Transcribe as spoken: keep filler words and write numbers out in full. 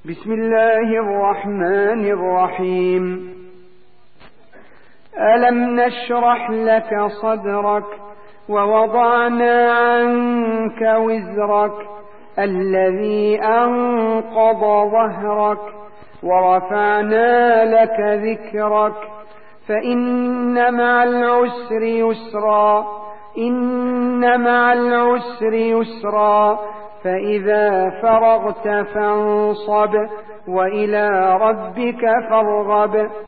بسم الله الرحمن الرحيم. ألم نشرح لك صدرك ووضعنا عنك وزرك الذي أنقض ظهرك ورفعنا لك ذكرك فإن مع العسر يسرا إن مع العسر يسرا فإذا فرغت فانصب وإلى ربك فارغب.